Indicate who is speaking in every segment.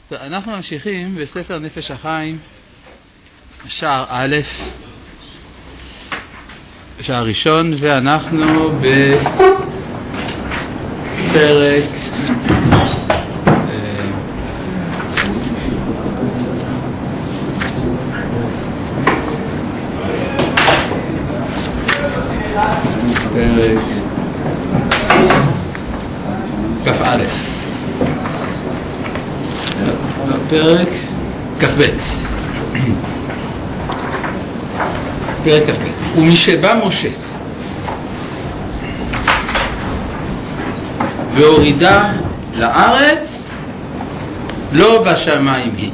Speaker 1: אנחנו ממשיכים בספר נפש החיים, שער א', שער ראשון, ואנחנו בפרק כ"א, פרק כ"ב. פרק כ"ב. ומשבא משה והורידה לארץ, לא בשמיים היא.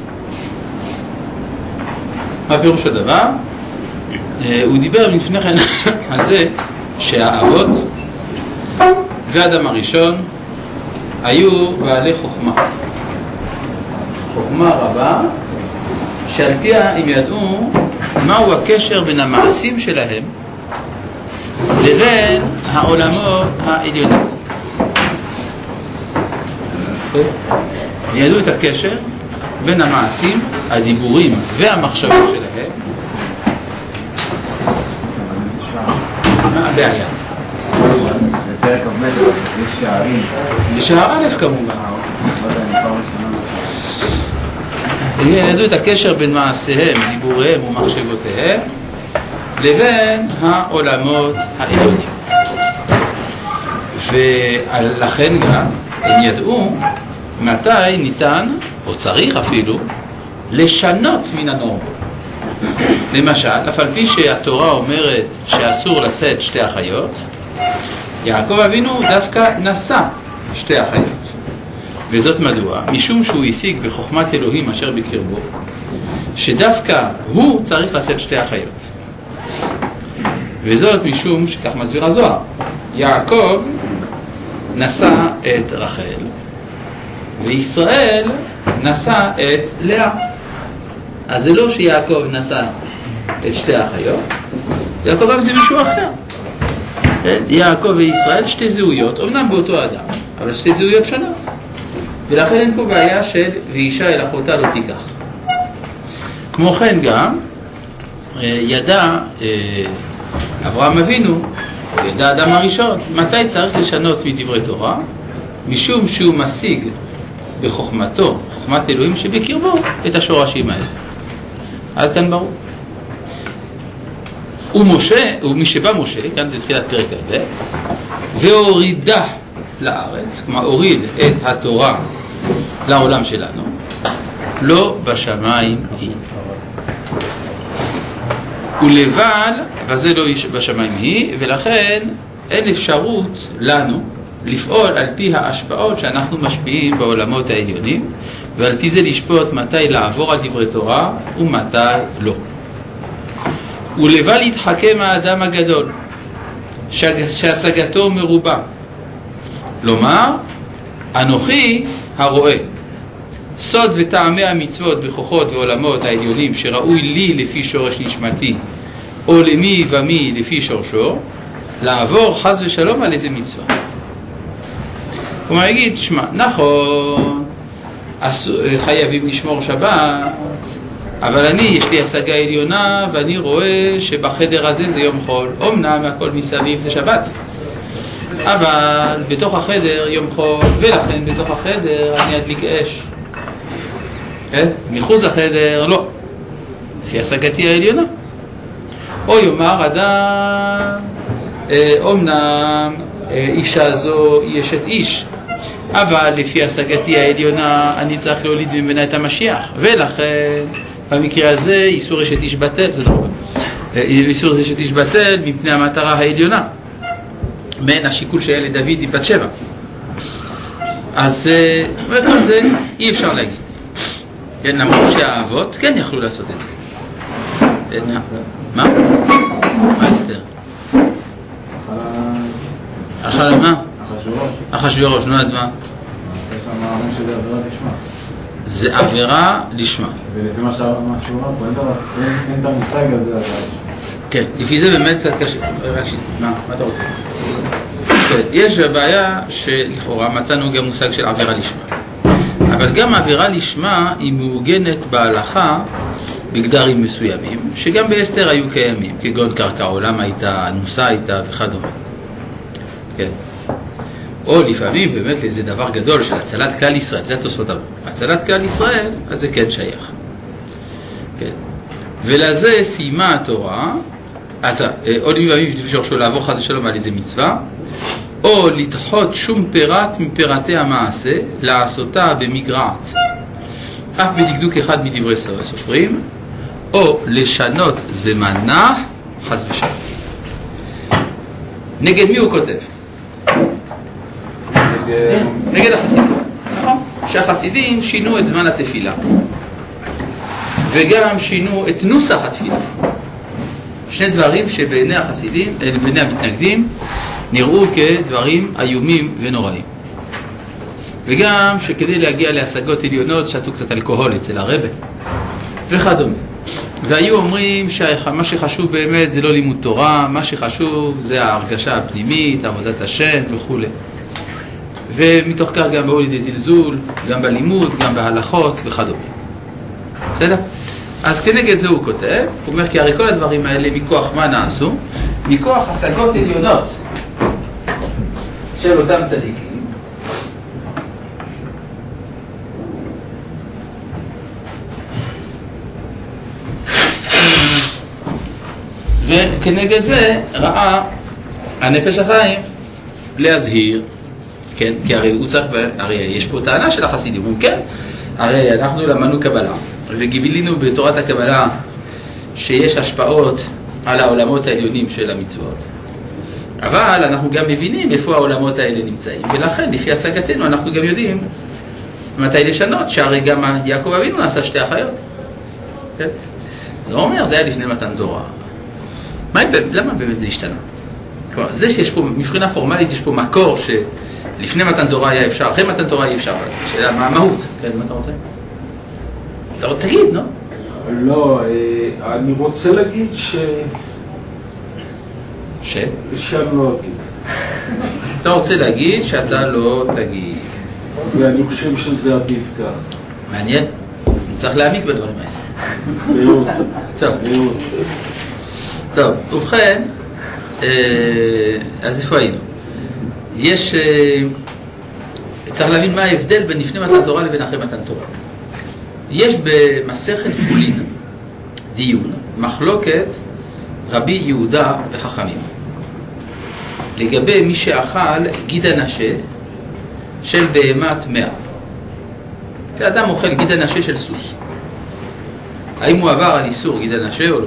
Speaker 1: מה פירוש הדבר? הוא דיבר לפני כן על זה שהאבות והאדם הראשון היו בעלי חוכמה, חוכמה רבה, שעל פיה הם ידעו מהו הקשר בין המעשים שלהם לבין העולמות העליונים. הם ידעו את הקשר בין המעשים, הדיבורים והמחשבות שלהם. מה הבעיה?
Speaker 2: בפרק כ"ב יש שערים.
Speaker 1: בשער א' כמובן. הם ידעו את הקשר בין מעשיהם, דיבוריהם ומחשבותיהם לבין העולמות העליונים. ולכן גם הם ידעו מתי ניתן, או צריך אפילו, לשנות מן הנורמות. למשל, אף על פי שהתורה אומרת שאסור לשאת שתי אחיות, יעקב אבינו דווקא נשא שתי אחיות. וזאת מדוע? משום שהוא השיג בחוכמת אלוהים אשר בקרבו, שדווקא הוא צריך לשאת שתי אחיות. וזאת משום שכך מסביר הזוהר, יעקב נשא את רחל וישראל נשא את לאה. אז זה לא שיעקב נשא את שתי האחיות, יעקב גם זה מישהו אחר. יעקב וישראל שתי זהויות, אמנם באותו אדם, אבל שתי זהויות שונות. ולכן אין פה בעיה של ואישה אל אחותה לא תיקח. כמו כן גם ידע אברהם אבינו, ידע אדם הראשון, מתי צריך לשנות מדברי תורה, משום שהוא משיג בחוכמתו, חוכמת אלוהים שבקרבו, את השורשים האלה. עד כאן ברור. ומשבא משה, כאן זה תחילת פרק כ"ב, והורידה לארץ, כלומר הוריד את התורה לעולם שלנו, לא בשמיים היא. ולבד, וזה לא בשמיים היא, ולכן אין אפשרות לנו לפעול על פי ההשפעות שאנחנו משפיעים בעולמות העליונים, ועל פי זה לשפוט מתי לעבור על דברי תורה ומתי לא. ולבד להתחכם האדם הגדול שהשגתו מרובה, לומר אנוכי הרואה סוד וטעמי המצוות בכוחות ועולמות העליונים שראוי לי לפי שורש נשמתי או למי ומי לפי שורשו, לעבור חס ושלום על איזה מצווה. כלומר יגיד, שמע, נכון, חייבים לשמור שבת, אבל יש לי השגה עליונה ואני רואה שבחדר הזה זה יום חול. אמנם הכל מסביב זה שבת, אבל בתוך החדר יום חול, ולכן בתוך החדר אני אדליק אש. מחוץ החדר לא, לפי השגתי העליונה. או יאמר אדם, אמנם אישה זו היא אשת איש, אבל לפי השגתי העליונה אני צריך להוליד ממנה את המשיח, ולכן במקרה הזה איסור אשת איש בטל, זה לא איסור אשת איש בטל מפני המטרה העליונה, בין השיקול שהיה לדוד עם בת שבע. אז כל זה אי אפשר להגיד. כן, למרות שהאבות כן יכלו לעשות את זה. מה? מה אסתר? הלכה למה? אחשוורוש, נו אז מה? זה עבירה לשמה.
Speaker 2: ולפי מה שהוא אמר פה, אין את המושג הזה.
Speaker 1: כן, לפי זה באמת קצת קשה. מה אתה רוצה? יש בעיה שלכאורה מצאנו גם מושג של עבירה לשמה. אבל גם עבירה לשמה היא מעוגנת בהלכה בגדרים מסוימים, שגם באסתר היו קיימים, כגון קרקע עולם הייתה, נוסה הייתה וכדומה. כן. או לפעמים באמת לאיזה דבר גדול של הצלת כלל ישראל, זה התוספות עבור. הצלת כלל ישראל, אז זה כן שייך. כן. ולזה סיימה התורה, אז או לפעמים שורשו לעבור חס ושלום על איזה מצווה, או לדחות שום פירת מפירתי המעשה, לעשותה במגרעת, אף בדקדוק אחד מדברי סופרים, או לשנות זמנה, חס ושלום. נגד מי הוא כותב? נגד החסידים, נכון? שהחסידים שינו את זמן התפילה וגם שינו את נוסח התפילה. שני דברים שבעיני החסידים, בעיני המתנגדים, נראו כדברים איומים ונוראים. וגם שכדי להגיע להשגות עליונות שתו קצת אלכוהול אצל הרבה וכדומה. והיו אומרים שמה שחשוב באמת זה לא לימוד תורה, מה שחשוב זה ההרגשה הפנימית, עבודת השם וכו'. ומתוך כך גם באו לידי זלזול, גם בלימוד, גם בהלכות וכדומה. בסדר? אז כנגד זה הוא כותב, הוא אומר כי הרי כל הדברים האלה מכוח מה נעשו? מכוח השגות עליונות של אותם צדיקים. וכנגד זה ראה הנפש החיים להזהיר, כן? כי הרי הוא צריך, הרי יש פה טענה של החסידים, אומרים כן, הרי אנחנו למדנו קבלה וגילינו בתורת הקבלה שיש השפעות על העולמות העליונים של המצוות, אבל אנחנו גם מבינים איפה העולמות האלה נמצאים, ולכן לפי השגתנו אנחנו גם יודעים מתי לשנות, שהרי גם יעקב אבינו נעשה שתי אחיות, כן? זה אומר, זה היה לפני מתן תורה. למה באמת זה השתנה? כלומר, זה שיש פה, מבחינה פורמלית יש פה מקור שלפני מתן תורה היה אפשר, אחרי מתן תורה אי אפשר, שאלה מה המהות? כן, מה אתה רוצה? תגיד, לא?
Speaker 3: לא, אני רוצה להגיד שאני לא אגיד.
Speaker 1: אתה רוצה להגיד שאתה לא תגיד.
Speaker 3: ואני חושב שזה עדיף כך.
Speaker 1: מעניין, אני צריך להעמיק בדברים האלה.
Speaker 3: מאוד.
Speaker 1: טוב. טוב, ובכן, אז איפה היינו? יש, צריך להבין מה ההבדל בין לפני מתן תורה לבין אחרי מתן תורה. יש במסכת חולין דיון, מחלוקת רבי יהודה וחכמים, לגבי מי שאכל גיד הנשה של בהמת 100. כשאדם אוכל גיד הנשה של סוס, האם הוא עבר על איסור גיד הנשה או לא?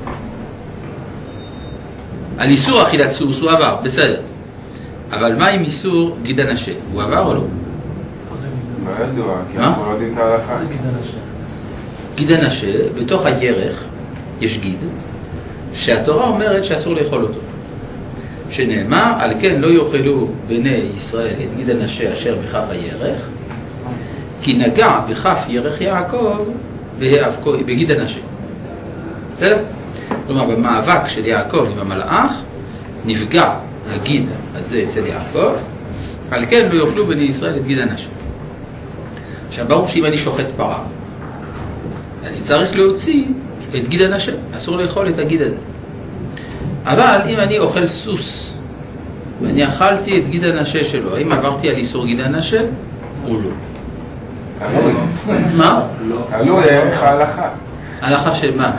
Speaker 1: על איסור אכילת סוס הוא עבר, בסדר. אבל מה עם איסור גיד הנשה? הוא עבר או לא?
Speaker 4: לא ידוע, כי אנחנו לא יודעים את ההלכה.
Speaker 2: זה גיד הנשה.
Speaker 1: גיד הנשה, בתוך הירך יש גיד, שהתורה אומרת שאסור לאכול אותו. שנאמר, על כן לא יאכלו בני ישראל את גיד הנשה אשר בכף הירך, כי נגע בכף ירך יעקב בגיד הנשה. בסדר? כלומר, במאבק של יעקב עם המלאך, נפגע הגיד הזה אצל יעקב, על כן לא יאכלו בני ישראל את גיד הנשה. עכשיו, ברור שאם אני שוחט פרה, אני צריך להוציא את גיד הנשה, אסור לאכול את הגיד הזה. אבל אם אני אוכל סוס, ואני אכלתי את גיד הנשה שלו, האם עברתי על איסור גיד הנשה או לא?
Speaker 4: תלוי.
Speaker 1: מה?
Speaker 4: תלוי ערך ההלכה.
Speaker 1: הלכה של מה?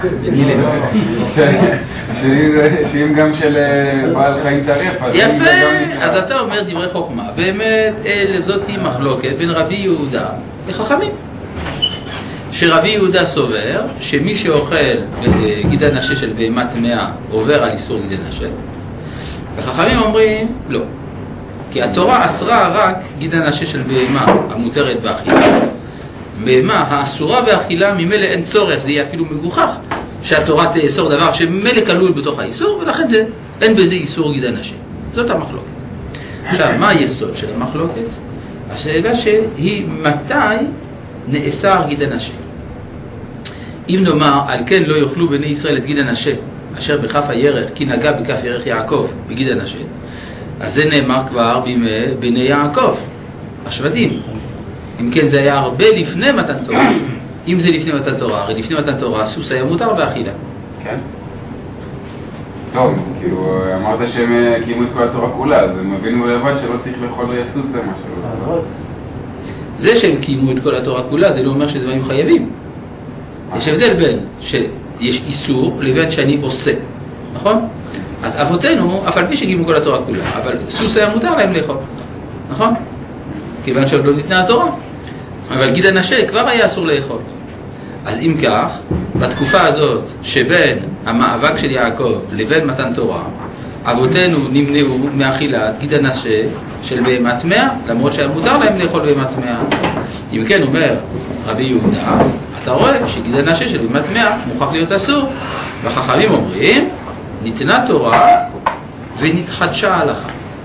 Speaker 4: שאם גם של בעל חיים טרף.
Speaker 1: יפה, אז אתה אומר דברי חוכמה. באמת, זאת היא מחלוקת בין רבי יהודה לחכמים. שרבי יהודה סובר שמי שאוכל גיד הנשה של בהמת 100 עובר על איסור גיד הנשה, וחכמים אומרים לא, כי התורה אסרה רק גיד הנשה של בהמה המותרת באכילה. בהמה האסורה באכילה ממילא אין צורך, זה יהיה אפילו מגוחך שהתורה תאסור דבר שממילא כלול בתוך האיסור, ולכן זה, אין בזה איסור גיד הנשה. זאת המחלוקת. עכשיו, מה היסוד של המחלוקת? השאלה שהיא מתי נאסר גיד הנשה. אם נאמר, על כן לא יאכלו בני ישראל את גיד הנשה אשר בכף הירך, כי נגע בכף ירך יעקב בגיד הנשה, אז זה נאמר כבר בימי בני יעקב, השבטים. אם כן, זה היה הרבה לפני מתן תורה. אם זה לפני מתן תורה, הרי לפני מתן תורה, סוס היה מותר באכילה.
Speaker 4: כן. לא, כאילו, אמרת שהם קיימו את כל התורה כולה, אז הם הבינו לבד שלא צריך לאכול סוס למשהו.
Speaker 1: זה שהם קיימו את כל התורה כולה, זה לא אומר שזה היו חייבים. יש הבדל בין שיש איסור לבין שאני עושה, נכון? אז אבותינו, אף על פי שקיימו כל התורה כולה, אבל סוס היה מותר להם לאכול, נכון? כיוון שעוד לא ניתנה התורה. אבל גיד הנשה כבר היה אסור לאכול. אז אם כך, בתקופה הזאת שבין המאבק של יעקב לבין מתן תורה, אבותינו נמנעו מאכילת גיד הנשה של בהמת טמאה, למרות שהיה מותר להם לאכול בהמת טמאה. אם כן, אומר רבי יהודה, אתה רואה שגיד הנשה של בהמת טמאה מוכרח להיות אסור. והחכמים אומרים, ניתנה תורה ונתחדשה ההלכה.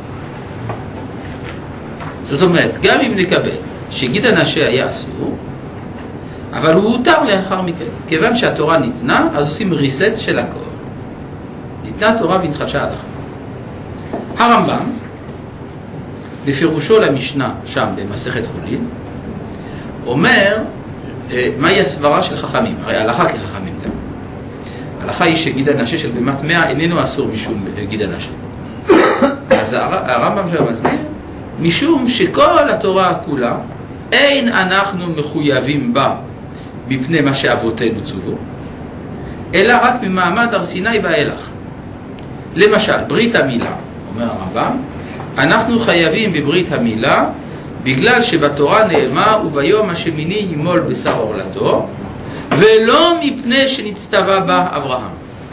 Speaker 1: זאת אומרת, גם אם נקבל שגיד הנשה היה אסור, אבל הוא הותר לאחר מכן. כיוון שהתורה ניתנה, אז עושים ריסט של הכל. ניתנה תורה והתחדשה ההלכה. הרמב"ם, בפירושו למשנה שם במסכת חולין, אומר מהי הסברה של חכמים. הרי הלכה כחכמים גם. ההלכה היא שגיד הנשה של בהמת טמאה איננו אסור משום גיד הנשה. אז הרמב"ם שם מסביר, משום שכל התורה כולה אין אנחנו מחויבים בה מפני מה שאבותינו צוו, אלא רק ממעמד הר סיני ואילך. למשל, ברית המילה, אומר הרמב"ם, אנחנו חייבים בברית המילה בגלל שבתורה נאמר וביום השמיני ימול בשר עורלתו, ולא מפני שנצטווה בה אברהם.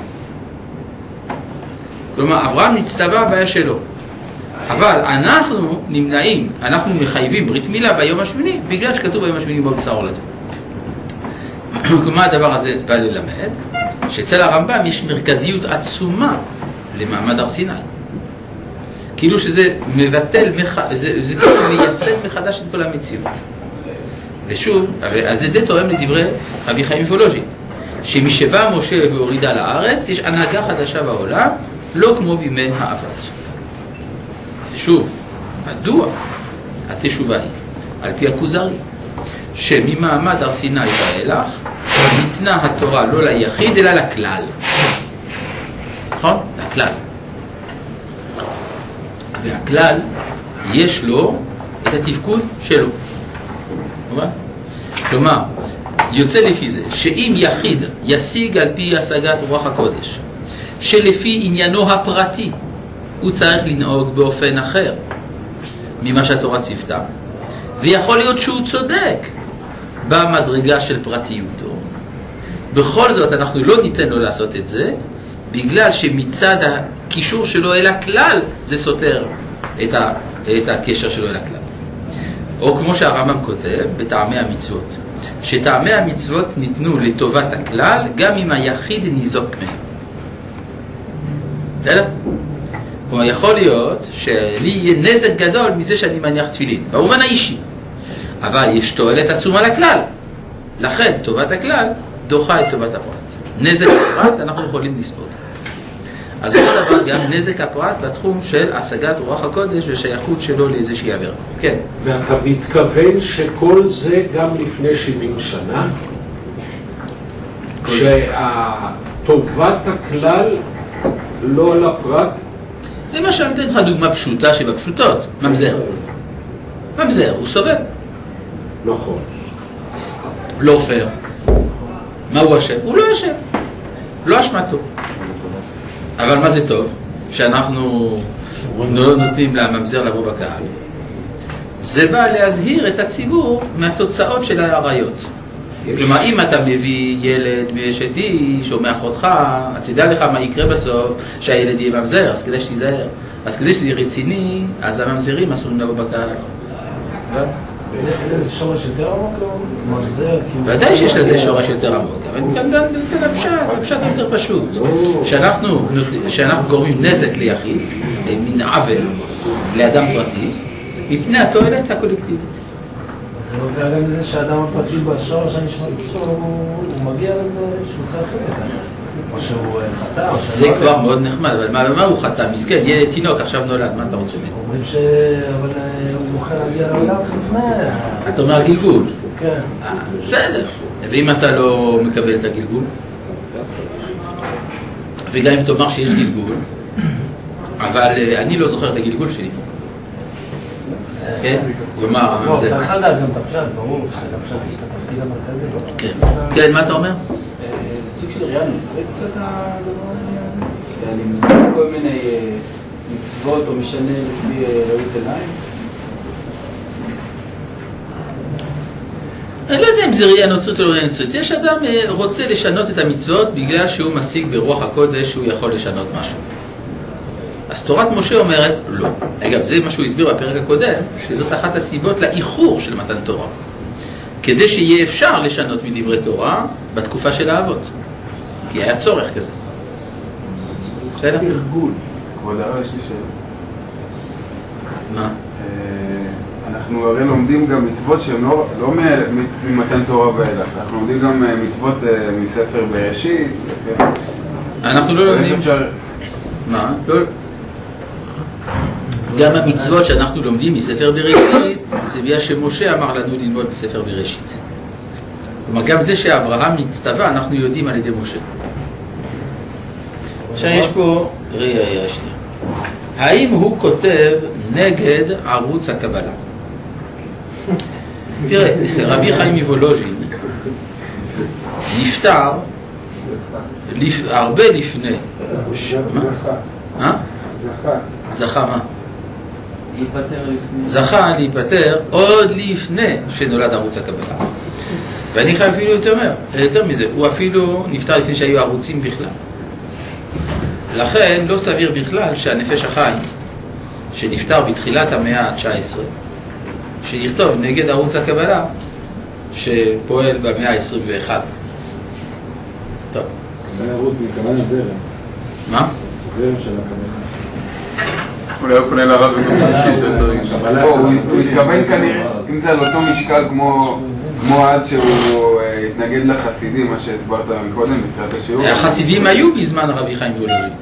Speaker 1: כלומר, אברהם נצטווה בעיה שלו. אבל אנחנו נמנעים, אנחנו מחייבים ברית מילה ביום השמיני, בגלל שכתוב ביום השמיני ימול בשר עורלתו. כלומר, הדבר הזה בא ללמד שאצל הרמב"ם יש מרכזיות עצומה למעמד הר סיני. כאילו שזה מבטל, זה כאילו מיישם מחדש את כל המציאות. ושוב, אז זה די תואם לדברי רבי חיים מוולוז'ין, שמשבא משה והורידה לארץ, יש הנהגה חדשה בעולם, לא כמו בימי האבות. ושוב, מדוע התשובה היא, על פי הכוזרי, שממעמד הר סיני ואילך, ניתנה התורה לא ליחיד אלא לכלל. נכון? לכלל. והכלל יש לו את התפקוד שלו. כלומר, יוצא לפי זה שאם יחיד ישיג על פי השגת רוח הקודש שלפי עניינו הפרטי הוא צריך לנהוג באופן אחר ממה שהתורה ציוותה, ויכול להיות שהוא צודק במדרגה של פרטיותו, בכל זאת אנחנו לא ניתן לו לעשות את זה, בגלל שמצד הקישור שלו אל הכלל זה סותר את הקשר שלו אל הכלל. או כמו שהרמב"ם כותב בטעמי המצוות, שטעמי המצוות ניתנו לטובת הכלל גם אם היחיד ניזוק מהם. בסדר? כלומר, יכול להיות שלי יהיה נזק גדול מזה שאני מניח תפילין, במובן האישי. אבל יש תועלת עצומה לכלל. לכן, טובת הכלל דוחה את טובת הפרט. נזק הפרט אנחנו יכולים לספוג. אז אותו דבר גם נזק הפרט בתחום של השגת רוח הקודש ושייכות שלו לאיזושהי עבירה. כן.
Speaker 3: ואתה מתכוון שכל זה גם לפני 70 שנה? שטובת הכלל לא על הפרט?
Speaker 1: למשל, אני אתן לך דוגמה פשוטה שבפשוטות. ממזר. ממזר, הוא סובל.
Speaker 3: נכון.
Speaker 1: לא פייר. מה הוא אשם? הוא לא אשם. לא אשמתו. אבל מה זה טוב? שאנחנו לא נותנים לממזר לבוא בקהל. זה בא להזהיר את הציבור מהתוצאות של העריות. כלומר, אם אתה מביא ילד מאשת איש או מאחותך, תדע לך מה יקרה בסוף שהילד יהיה ממזר, אז כדאי שתיזהר. אז כדי שזה יהיה רציני, אז הממזרים אסורים לבוא בקהל.
Speaker 2: אין איזה שורש יותר עמוק או ממזר?
Speaker 1: ודאי שיש לזה שורש יותר עמוק, אבל כאן זה לפשט יותר פשוט. שאנחנו גורמים נזק ליחיד, למין עוול, לאדם פרטי, מפני התועלת הקולקטיבית.
Speaker 2: זה נובע גם לזה שהאדם הפרטי בשורש הנשמתי שלו, הוא מגיע לזה שהוא צריך את זה כאן. או שהוא חטא, או
Speaker 1: זה כבר מאוד נחמד, אבל מה הוא חטא? מסכן, ילד תינוק, עכשיו נולד, מה אתה רוצה ממנו?
Speaker 2: אומרים אבל הוא זוכה להגיע לעולם לפני...
Speaker 1: אתה אומר גלגול.
Speaker 2: כן.
Speaker 1: בסדר. ואם אתה לא מקבל את הגלגול? וגם אם תאמר שיש גלגול, אבל אני לא זוכר את הגלגול שלי. כן? כלומר...
Speaker 2: לא, צריך לדעת גם את הפשט, ברור, שלפשט יש את התפקיד המרכזי.
Speaker 1: כן. כן, מה אתה אומר?
Speaker 5: סוג של ראייה נוצרית קצת הדבר הזה? אני מדבר כל מיני מצוות או משנה לפי ראות עיניים?
Speaker 1: אני לא יודע אם זה ראייה נוצרית או לא ראייה נוצרית. יש אדם רוצה לשנות את המצוות בגלל שהוא משיג ברוח הקודש שהוא יכול לשנות משהו. אז תורת משה אומרת לא. אגב, זה מה שהוא הסביר בפרק הקודם, שזאת אחת הסיבות לאיחור של מתן תורה. כדי שיהיה אפשר לשנות מדברי תורה בתקופה של האבות. כי היה צורך כזה. בסדר?
Speaker 4: ארגול. כבוד הרב, יש לי שאלה.
Speaker 1: מה?
Speaker 4: אנחנו הרי לומדים גם מצוות שהן לא ממתן תורה ואילך. אנחנו לומדים גם מצוות מספר בראשית.
Speaker 1: אנחנו לא לומדים... מה? לא... גם המצוות שאנחנו לומדים מספר בראשית, זה בגלל שמשה אמר לנו ללמוד בספר בראשית. כלומר, גם זה שאברהם נצטווה, אנחנו יודעים על ידי משה. עכשיו יש פה ראייה שנייה. האם הוא כותב נגד ערוץ הקבלה? תראה, רבי חיים מוולוז'ין נפטר הרבה לפני. מה? זכה מה? זכה להיפטר עוד לפני שנולד ערוץ הקבלה. ואני חייב אפילו יותר מזה, הוא אפילו נפטר לפני שהיו ערוצים בכלל. לכן לא סביר בכלל שהנפש החיים שנפטר בתחילת המאה ה-19 שיכתוב נגד ערוץ הקבלה שפועל במאה ה-21. טוב.
Speaker 6: זה ערוץ מכוון הזרם.
Speaker 1: מה?
Speaker 6: הזרם של הקבלה.
Speaker 4: אולי הוא קונה לרב הוא התכוון כנראה, אם זה על אותו משקל כמו אז שהוא התנגד לחסידים, מה שהסברת מקודם בתחילת השיעור.
Speaker 1: החסידים היו בזמן רבי חיים וולוז'ין.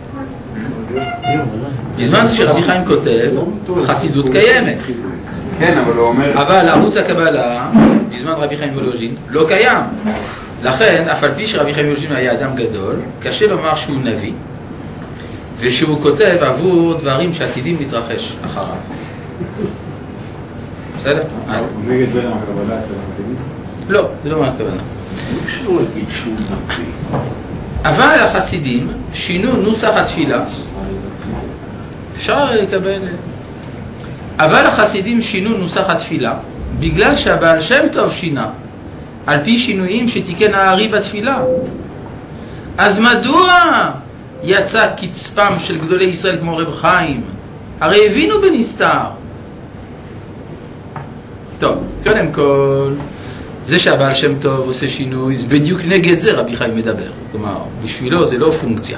Speaker 1: בזמן שרבי חיים כותב, החסידות קיימת.
Speaker 4: כן, אבל הוא אומר...
Speaker 1: אבל ערוץ הקבלה, בזמן רבי חיים וולוז'ין, לא קיים. לכן, אף על פי שרבי חיים וולוז'ין היה אדם גדול, קשה לומר שהוא נביא, ושהוא כותב עבור דברים שעתידים להתרחש אחריו. בסדר?
Speaker 6: הוא נגד זרם הקבלה אצל החסידים?
Speaker 1: לא, זה לא מה הכוונה.
Speaker 3: אפשר להגיד שהוא נביא.
Speaker 1: אבל החסידים שינו נוסח התפילה. אפשר לקבל... אבל החסידים שינו נוסח התפילה בגלל שהבעל שם טוב שינה על פי שינויים שתיקן הארי בתפילה. אז מדוע יצא קצפם של גדולי ישראל כמו רב חיים? הרי הבינו בנסתר. טוב, קודם כל, זה שהבעל שם טוב עושה שינוי, זה בדיוק נגד זה רבי חיים מדבר. כלומר, בשבילו זה לא פונקציה.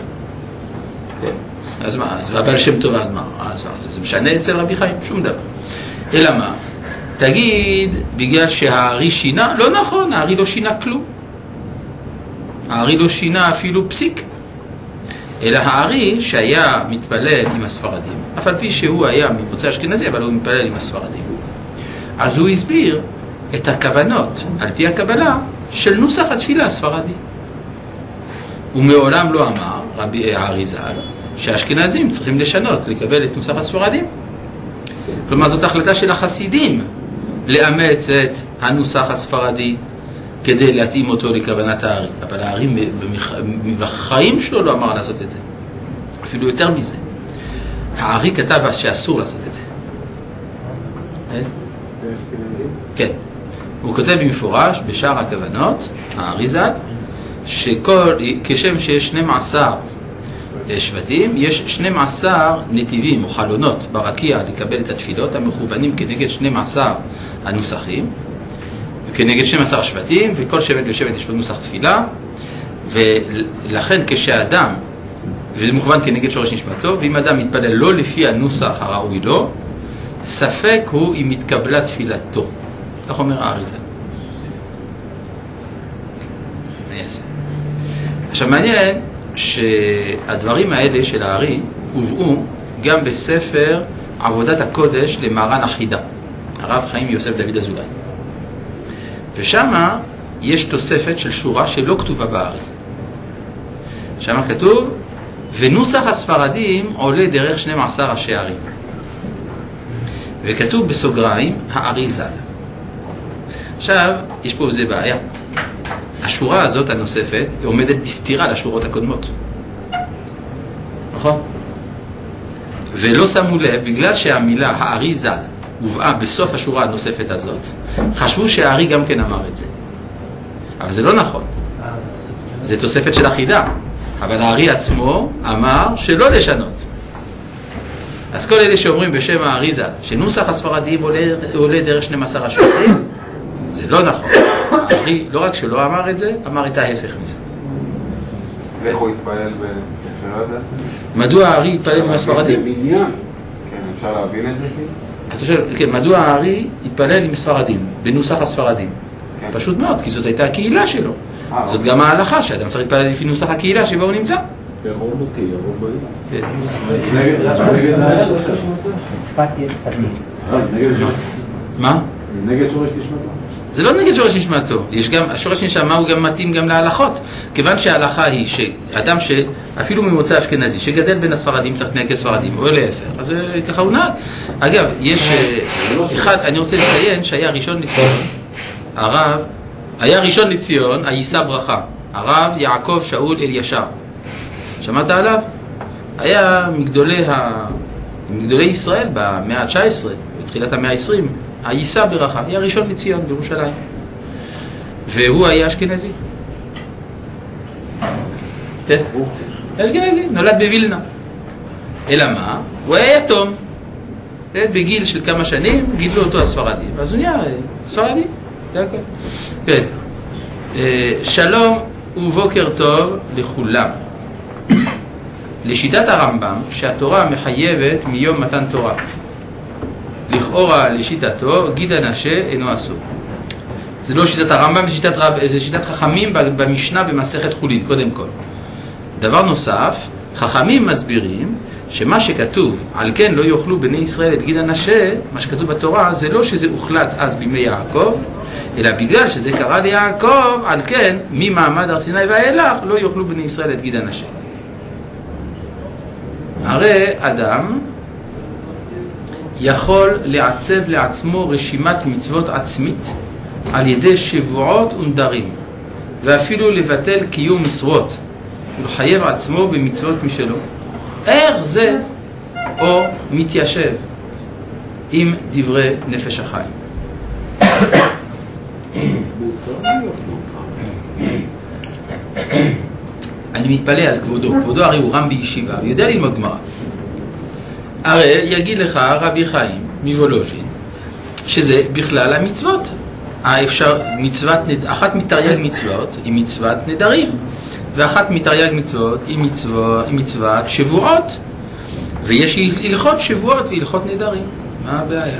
Speaker 1: אז מה? אז הבעל שם טוב, אז מה? זה משנה אצל רבי חיים? שום דבר. אלא מה? תגיד, בגלל שהארי שינה? לא נכון, הארי לא שינה כלום. הארי לא שינה אפילו פסיק. אלא הארי שהיה מתפלל עם הספרדים, אף על פי שהוא היה ממוצא אשכנזי, אבל הוא מתפלל עם הספרדים. אז הוא הסביר את הכוונות, על פי הקבלה, של נוסח התפילה הספרדי. הוא מעולם לא אמר, רבי הארי ז"ל, שהאשכנזים צריכים לשנות, לקבל את נוסח הספרדים. כלומר, זאת החלטה של החסידים לאמץ את הנוסח הספרדי כדי להתאים אותו לכוונת הארי. אבל הארי בחיים שלו לא אמר לעשות את זה. אפילו יותר מזה. הארי כתב שאסור לעשות את זה. כן. הוא כותב במפורש בשאר הכוונות, הארי ז"ל, כשם שיש 12 שבטים, יש 12 נתיבים או חלונות ברקיע לקבל את התפילות המכוונים כנגד 12 הנוסחים, כנגד 12 שבטים, וכל שבט ושבט יש לו נוסח תפילה, ולכן כשאדם, וזה מכוון כנגד שורש נשמתו, ואם אדם מתפלל לא לפי הנוסח הראוי לו, ספק הוא אם מתקבלה תפילתו. כך אומר הארי ז"ל. עכשיו מעניין שהדברים האלה של הארי הובאו גם בספר עבודת הקודש למהר"ן החידה. הרב חיים יוסף דוד אזולאי. ושמה יש תוספת של שורה שלא כתובה בארי. שמה כתוב, ונוסח הספרדים עולה דרך 12 ראשי ערים. וכתוב בסוגריים, הארי ז"ל. עכשיו, יש פה איזה בעיה. השורה הזאת הנוספת עומדת בסתירה לשורות הקודמות. נכון? ולא שמו לב, בגלל שהמילה הארי ז"ל הובאה בסוף השורה הנוספת הזאת, חשבו שהארי גם כן אמר את זה. אבל זה לא נכון. זה תוספת של החידה. אבל הארי עצמו אמר שלא לשנות. אז כל אלה שאומרים בשם הארי ז"ל, שנוסח הספרדים עולה דרך 12 השופטים, זה לא נכון. הארי לא רק שלא אמר את זה, אמר את ההפך מזה.
Speaker 4: איך הוא התפלל שלא יודעת?
Speaker 1: מדוע הארי התפלל עם הספרדים?
Speaker 3: במניין.
Speaker 4: כן, אפשר להבין את זה כאילו?
Speaker 1: אז אתה שואל, כן, מדוע הארי התפלל עם ספרדים, בנוסח הספרדים?
Speaker 4: כן.
Speaker 1: פשוט מאוד, כי זאת הייתה הקהילה שלו. זאת גם ההלכה, שאדם צריך להתפלל לפי נוסח הקהילה שבה הוא נמצא.
Speaker 3: ירום אותי, ירום בעיר.
Speaker 1: מה?
Speaker 6: נגד שורש נשמתו.
Speaker 1: זה לא נגד שורש נשמתו. יש גם, השורש נשמה הוא גם מתאים גם להלכות. כיוון שההלכה היא שאדם שאפילו ממוצא אשכנזי, שגדל בין הספרדים צריך להתנהג כספרדים, או להפך, אז ככה הוא נהג. אגב, יש אחד, אני רוצה לציין שהיה ראשון לציון, הרב, היה ראשון לציון, הישא ברכה, הרב יעקב שאול אלישר. שמעת עליו? היה מגדולי ישראל במאה ה-19, בתחילת המאה ה-20, הישא ברכה, היה ראשון לציון בירושלים. והוא היה אשכנזי. אשכנזי, נולד בווילנה. אלא מה? הוא היה יתום. בגיל של כמה שנים גידלו אותו הספרדים, אז הוא נהיה ספרדי. זה הכל. כן. שלום ובוקר טוב לכולם. לשיטת הרמב"ם שהתורה מחייבת מיום מתן תורה, לכאורה לשיטתו גיד הנשה אינו אסור. זה לא שיטת הרמב"ם, זה שיטת חכמים במשנה במסכת חולין קודם כל. דבר נוסף, חכמים מסבירים שמה שכתוב על כן לא יאכלו בני ישראל את גיד הנשה, מה שכתוב בתורה זה לא שזה הוחלט אז בימי יעקב, אלא בגלל שזה קרה ליעקב, על כן ממעמד הר סיני ואילך לא יאכלו בני ישראל את גיד הנשה. הרי אדם יכול לעצב לעצמו רשימת מצוות עצמית על ידי שבועות ונדרים, ואפילו לבטל קיום מצוות ולחייב עצמו במצוות משלו. איך זה או מתיישב עם דברי נפש החיים? אני מתפלא על כבודו. כבודו הרי הוא רם בישיבה, הוא יודע ללמוד גמרא. הרי יגיד לך רבי חיים מוולוז'ין שזה בכלל המצוות. אחת מתרי"ג מצוות היא מצוות נדרים, ואחת מתרי"ג מצוות היא מצוות שבועות, ויש הלכות שבועות והלכות נדרים. מה הבעיה?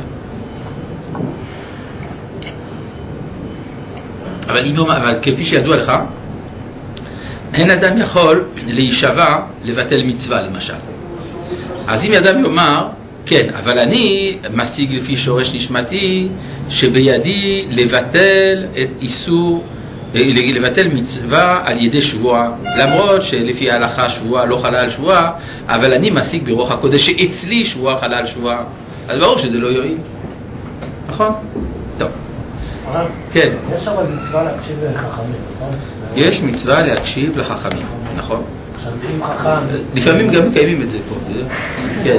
Speaker 1: אבל כפי שידוע לך, אין אדם יכול להישבע לבטל מצווה למשל. אז אם אדם יאמר, כן, אבל אני משיג לפי שורש נשמתי שבידי לבטל את איסור, לבטל מצווה על ידי שבועה, למרות שלפי ההלכה שבועה לא חלה על שבועה, אבל אני משיג ברוח הקודש שאצלי שבועה חלה על שבועה. אז ברור שזה לא יועיל. נכון? טוב. כן.
Speaker 2: יש אבל מצווה להקשיב לחכמים, נכון?
Speaker 1: יש מצווה להקשיב לחכמים, נכון?
Speaker 2: עכשיו, אם חכם...
Speaker 1: לפעמים גם מקיימים את זה פה, אתה יודע? כן.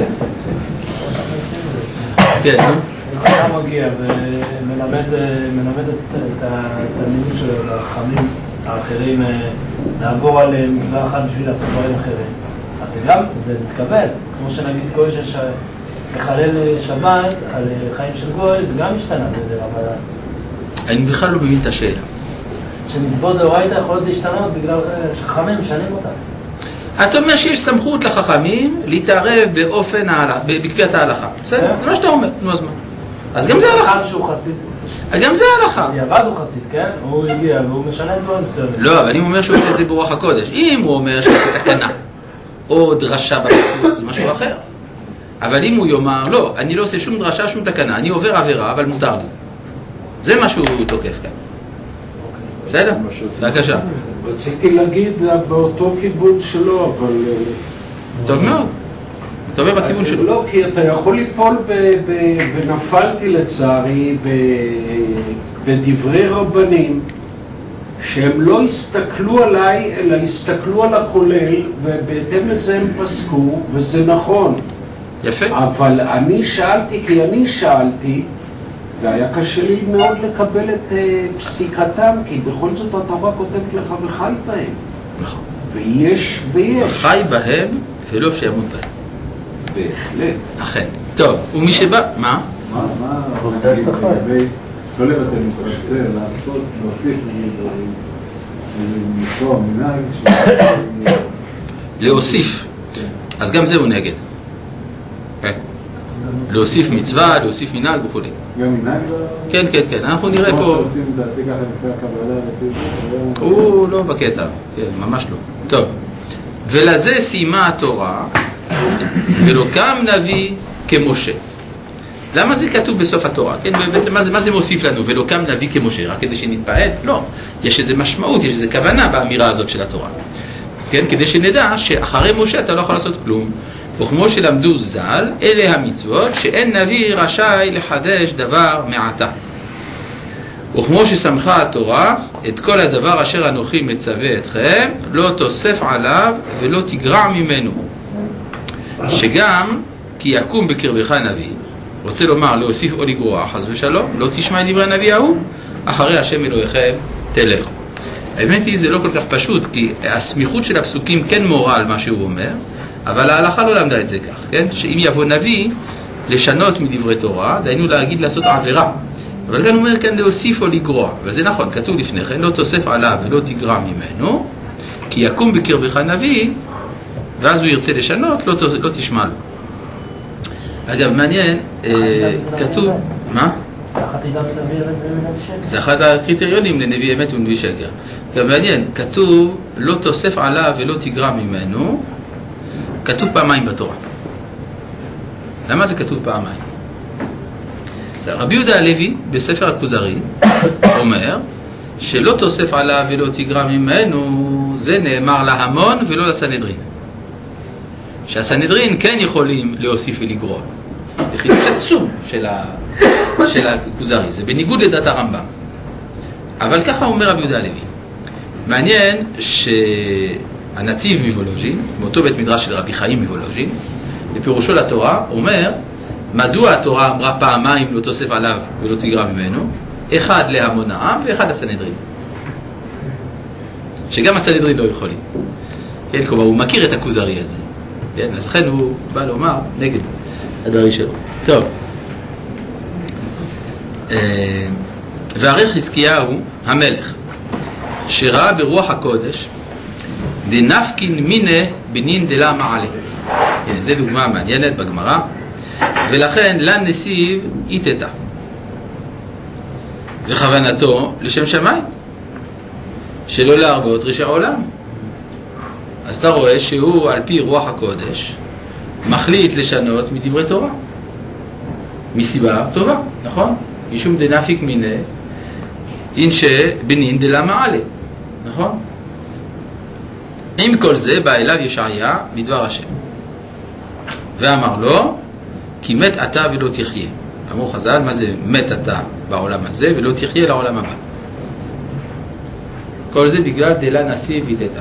Speaker 1: כן, נו.
Speaker 2: אם חכם מגיע ומלמד את התלמידים שלו, לחכמים האחרים, לעבור על מצווה אחת בשביל לעשות דברים אחרים, אז זה גם, זה מתקבל. כמו שנגיד גוי שחלל שבת על חיים של גוי, זה גם משתנה בדרך כלל.
Speaker 1: אני בכלל לא מבין את השאלה.
Speaker 2: שמצוות דאורייתא יכולות להשתנות בגלל שחכמים משנים אותם.
Speaker 1: אתה אומר שיש סמכות לחכמים להתערב באופן בקביעת ההלכה. בסדר? זה מה שאתה אומר. נו, אז מה? אז גם זה הלכה.
Speaker 2: חכם שהוא חסיד.
Speaker 1: גם זה הלכה.
Speaker 2: יעבד הוא חסיד, כן? הוא הגיע והוא משנה דברים מסוימים.
Speaker 1: לא, אבל אם הוא אומר שהוא עושה את זה ברוח הקודש, אם הוא אומר שהוא עושה תקנה או דרשה בפסוק, זה משהו אחר. אבל אם הוא יאמר, לא, אני לא עושה שום דרשה, שום תקנה, אני עובר עבירה, אבל מותר לי. זה מה שהוא תוקף כאן. בסדר? בבקשה.
Speaker 3: רציתי להגיד באותו כיוון שלו, אבל...
Speaker 1: טוב מאוד. אתה אומר בכיוון שלו.
Speaker 3: לא, כי אתה יכול ליפול ונפלתי לצערי בדברי רבנים שהם לא הסתכלו עליי, אלא הסתכלו על הכולל, ובהתאם לזה הם פסקו, וזה נכון.
Speaker 1: יפה.
Speaker 3: אבל אני שאלתי, והיה קשה לי מאוד לקבל את פסיקתם, כי בכל זאת התורה כותבת לך וחי בהם.
Speaker 1: נכון.
Speaker 3: ויש.
Speaker 1: חי בהם ולא שימות בהם.
Speaker 3: בהחלט.
Speaker 1: אכן. טוב, ומי שבא... מה?
Speaker 6: מה לגבי לא לבטל מצוות זה, לעשות, להוסיף איזה מצווה, מנהג
Speaker 1: להוסיף. אז גם זה הוא נגד. להוסיף מצווה, להוסיף מנהג וכו'.
Speaker 6: גם מנהג?
Speaker 1: כן, כן, כן. אנחנו נראה פה...
Speaker 6: כמו שעושים, תעשי ככה לפי הקבלה, לפי זה...
Speaker 1: הוא לא בקטע. ממש לא. טוב. ולזה סיימה התורה, ולא קם נביא כמשה. למה זה כתוב בסוף התורה? כן, בעצם מה זה מוסיף לנו? ולא קם נביא כמשה, רק כדי שנתפעל? לא. יש איזו משמעות, יש איזו כוונה באמירה הזאת של התורה. כן, כדי שנדע שאחרי משה אתה לא יכול לעשות כלום. וכמו שלמדו ז"ל, אלה המצוות שאין נביא רשאי לחדש דבר מעתה. וכמו ששמחה התורה, את כל הדבר אשר אנוכי מצווה אתכם, לא תוסף עליו ולא תגרע ממנו. שגם כי יקום בקרבך נביא, רוצה לומר להוסיף או לגרוע, חס ושלום, לא תשמע את דברי הנביא ההוא, אחרי השם אלוהיכם תלכו. האמת היא זה לא כל כך פשוט, כי הסמיכות של הפסוקים כן מורה על מה שהוא אומר, אבל ההלכה לא למדה את זה כך, כן? שאם יבוא נביא לשנות מדברי תורה, דיינו להגיד לעשות עבירה. אבל כאן הוא אומר כאן להוסיף או לגרוע, וזה נכון, כתוב לפני כן, לא תוסף עליו ולא תגרע ממנו, כי יקום בקרבך נביא, ואז הוא ירצה לשנות, לא תשמע לו. אגב, מעניין, כתוב... מה?
Speaker 2: ככה תדע מנביא אמת ומנביא שקר.
Speaker 1: זה אחד הקריטריונים לנביא אמת ונביא שקר. אגב, מעניין, כתוב לא תוסף עליו ולא תגרע ממנו, כתוב פעמיים בתורה. למה זה כתוב פעמיים? רבי יהודה הלוי בספר הכוזרי אומר שלא תוסף עליו ולא תגרע ממנו, זה נאמר להמון ולא לסנהדרין. שהסנהדרין כן יכולים להוסיף ולגרוע. זה חידוש עצום של הכוזרי, זה בניגוד לדעת הרמב"ם. אבל ככה אומר רבי יהודה הלוי. מעניין שהנציב מוולוז'ין, מאותו בית מדרש של רבי חיים מוולוז'ין, בפירושו לתורה אומר מדוע התורה אמרה פעמיים לא תוסף עליו ולא תגרע ממנו, אחד להמון העם ואחד לסנהדרין. שגם הסנהדרין לא יכולים. כן, כלומר הוא מכיר את הכוזרי הזה. כן, אז לכן הוא בא לומר נגד הדרי שלו. טוב. והרי חזקיהו המלך שראה ברוח הקודש דנפקין מינה בנין דלה מעלה. הנה, זו דוגמה מעניינת בגמרא. ולכן לנסיב איתתה. וכוונתו לשם שמיים. שלא להרבות רשע עולם. אז אתה רואה שהוא על פי רוח הקודש מחליט לשנות מדברי תורה. מסיבה טובה, נכון? משום דנפיק מינה אינשה בנין דלה מעלה. נכון? עם כל זה בא אליו ישעיה בדבר השם. ואמר לו כי מת אתה ולא תחיה. אמרו חז"ל, מה זה מת אתה בעולם הזה ולא תחיה לעולם הבא? כל זה בגלל דלה נשיא ויתתה.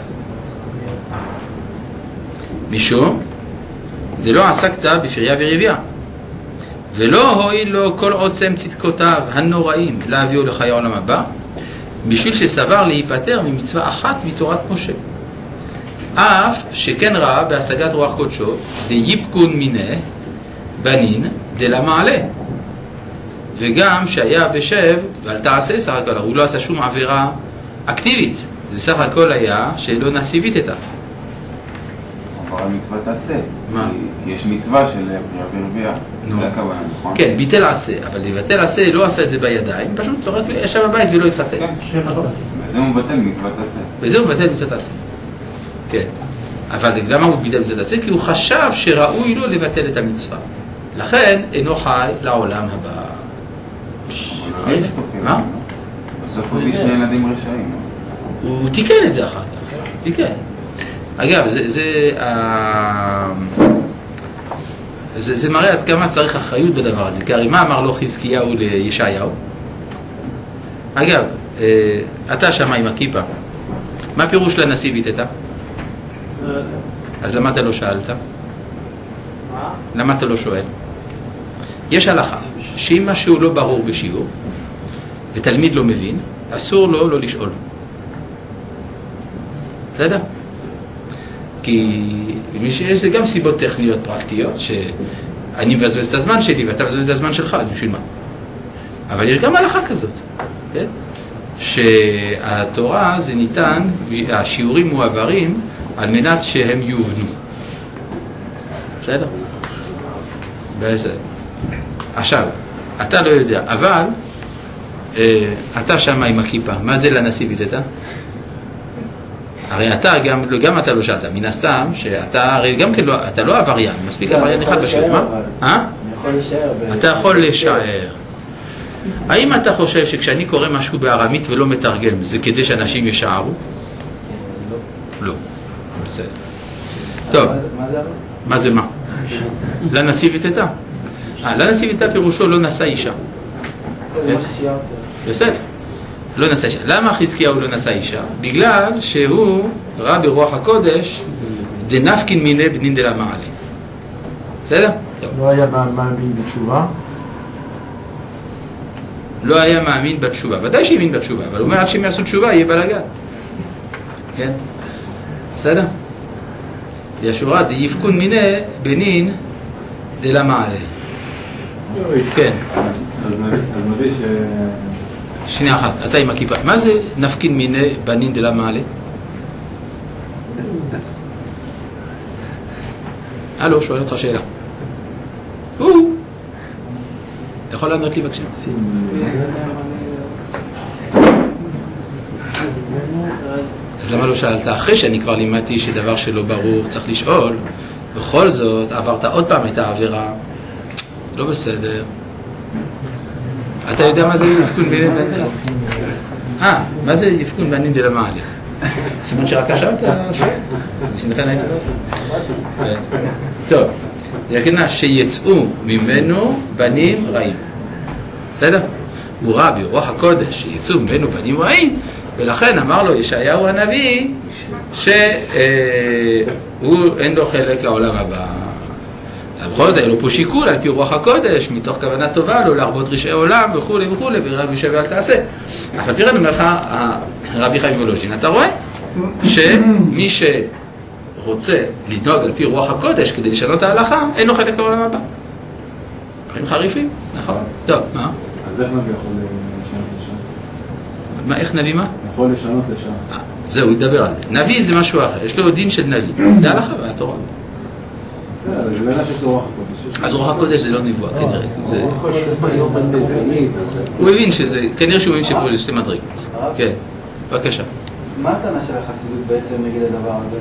Speaker 1: משום דלא עסקת בפריה ורבייה, ולא הועיל לו כל עוצם צדקותיו הנוראים להביאו לחיי העולם הבא, בשביל שסבר להיפטר ממצווה אחת מתורת משה. אף שכן ראה בהשגת רוח קודשו דיפקון מינה בנין דלה מעלה, וגם שהיה בשב ואל תעשה סך הכל, הוא לא עשה שום עבירה אקטיבית, זה סך הכל היה שלא נסיבית איתה.
Speaker 4: אבל המצווה תעשה.
Speaker 1: מה?
Speaker 4: כי יש מצווה של פריה ורבייה. זה הכוונה, נכון?
Speaker 1: כן, ביטל עשה, אבל לבטל עשה לא עשה את זה בידיים, פשוט רק ישב בבית ולא התחתן.
Speaker 4: כן, וזה הוא מבטל מצווה תעשה.
Speaker 1: וזה הוא מבטל מצווה תעשה. כן. אבל למה הוא ביטל מצוות עשה? כי הוא חשב שראוי לו לבטל את המצווה. לכן אינו חי לעולם הבא. מה?
Speaker 4: בסוף הוא הביא 2 ילדים רשעים.
Speaker 1: הוא תיקן את זה אחר כך. תיקן. אגב, זה מראה עד כמה צריך אחריות בדבר הזה. כי הרי מה אמר לו חזקיהו לישעיהו? אגב, אתה שמה עם הכיפה. מה פירוש לנשיא ביטטה? אז למה אתה לא שאלת? למה אתה לא שואל? יש הלכה שאם משהו לא ברור בשיעור ותלמיד לא מבין, אסור לו לא לשאול. בסדר? כי יש גם סיבות טכניות פרקטיות שאני מבזבז את הזמן שלי ואתה מבזבז את הזמן שלך, בשביל מה? אבל יש גם הלכה כזאת, כן? שהתורה זה ניתן, השיעורים מועברים על מנת שהם יובנו. בסדר? בסדר. עכשיו, אתה לא יודע, אבל אתה שמה עם הכיפה, מה זה לנשיא ביטטה? הרי אתה גם אתה לא שאלת, מן הסתם שאתה הרי גם כן לא, אתה לא עבריין, מספיק עבריין אחד בשביל, מה?
Speaker 5: אני יכול לשער.
Speaker 1: אתה יכול לשער. האם אתה חושב שכשאני קורא משהו בארמית ולא מתרגם, זה כדי שאנשים ישערו? לא. בסדר. טוב. מה זה מה? לנשיא ביטטה. לנשיא ביטטה פירושו לא נשא אישה. בסדר. לא נשא אישה. למה חזקיהו לא נשא אישה? בגלל שהוא ראה ברוח הקודש דנפקין מיני בנין דלה מעלה. בסדר? טוב.
Speaker 2: לא היה מאמין בתשובה?
Speaker 1: לא היה מאמין בתשובה. ודאי שהאמין בתשובה, אבל הוא אומר עד שהם יעשו תשובה יהיה בלגן. כן? בסדר? ישורה דיפקון מיני בנין דלה מעלה. כן.
Speaker 6: אז נביא
Speaker 1: שנייה אחת, אתה עם הכיפה. מה זה נפקין מיני בנין דלה מעלה? הלו, שואל אותך שאלה. אתה יכול לענות לי בבקשה? אז למה לא שאלת? אחרי שאני כבר לימדתי שדבר שלא ברור צריך לשאול, בכל זאת עברת עוד פעם את העבירה. לא בסדר. אתה יודע מה זה יפקון בנין דלה מעלה? מה זה יפקון בנין דלה מעלה? סימן שרק עכשיו אתה שואל. שנכן הייתי לא. טוב. יכנה שיצאו ממנו בנים רעים. בסדר? הוא ראה ברוח הקודש שיצאו ממנו בנים רעים, ולכן אמר לו ישעיהו הנביא שהוא אין לו חלק לעולם הבא. בכל זאת היה לו פה שיקול על פי רוח הקודש, מתוך כוונה טובה לו להרבות רשעי עולם וכו' וכו', ורבי שווה אל תעשה. אבל תראה, אומר לך רבי חיים וולוז'ין, אתה רואה שמי שרוצה לנהוג על פי רוח הקודש כדי לשנות את ההלכה, אין לו חלק לעולם הבא. דברים חריפים, נכון? טוב, מה?
Speaker 6: אז איך נביא יכול לשנות לשם?
Speaker 1: מה, איך נביא מה?
Speaker 6: יכול לשנות לשם.
Speaker 1: זהו, הוא ידבר על זה. נביא זה משהו אחר, יש לו דין של נביא. זה הלכה והתורה.
Speaker 6: בסדר, זה בעיניו שיש לו רוח הקודש.
Speaker 1: אז רוח הקודש זה לא נבואה, כנראה. הוא הבין שזה, כנראה שהוא הבין שפה זה שתי מדרגות. כן, בבקשה.
Speaker 5: מה הטענה של החסידות בעצם נגד הדבר הזה?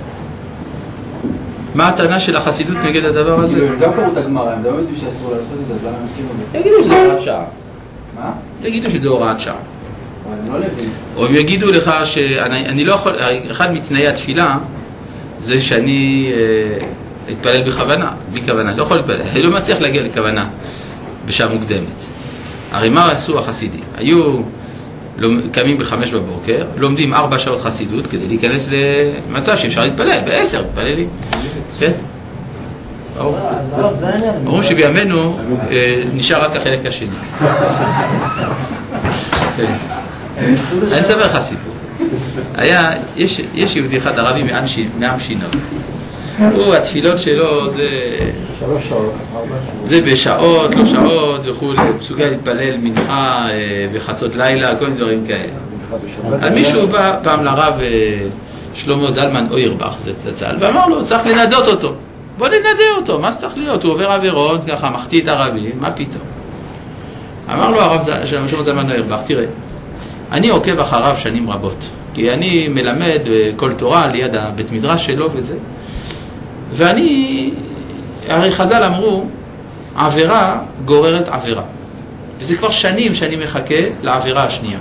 Speaker 1: מה הטענה של החסידות נגד הדבר הזה?
Speaker 5: גם קראו את הגמרא, הם גם יודעים שאסור לעשות את זה, אז למה הם עושים את זה?
Speaker 1: יגידו שזה הוראת שעה.
Speaker 5: מה?
Speaker 1: יגידו שזה הוראת שעה.
Speaker 5: אבל אני לא מבין.
Speaker 1: או הם יגידו לך שאני לא יכול, אחד מתנאי התפילה זה שאני אתפלל בכוונה, בלי כוונה, לא יכול להתפלל, אני לא מצליח להגיע לכוונה בשעה מוקדמת. הרי מה עשו החסידים? היו קמים ב5 בבוקר, לומדים 4 שעות חסידות כדי להיכנס למצב שאפשר להתפלל, ב10 מתפללים. כן? ברור שבימינו נשאר רק החלק השני. אני אספר לך סיפור. יש יהודי אחד ערבי מעם שינוב. התפילות שלו זה בשעות, לא שעות וכו', מסוגל להתפלל מנחה בחצות לילה, כל מיני דברים כאלה. מישהו בא פעם לרב שלמה זלמן אוירבך, זה צצל, ואמר לו, צריך לנדות אותו. בוא ננדה אותו, מה צריך להיות? הוא עובר עבירות, ככה מחטיא את הרבים, מה פתאום? אמר לו הרב שלמה זלמן אוירבך, תראה, אני עוקב אחריו שנים רבות, כי אני מלמד כל תורה ליד הבית מדרש שלו וזה. ואני, הרי חז"ל אמרו, עבירה גוררת עבירה. וזה כבר שנים שאני מחכה לעבירה השנייה.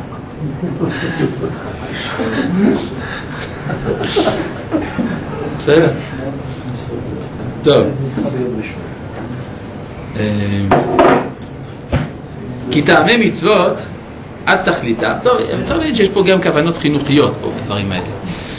Speaker 1: בסדר? טוב. כי טעמי מצוות עד תכליתם. טוב, צריך להגיד שיש פה גם כוונות חינוכיות פה בדברים האלה.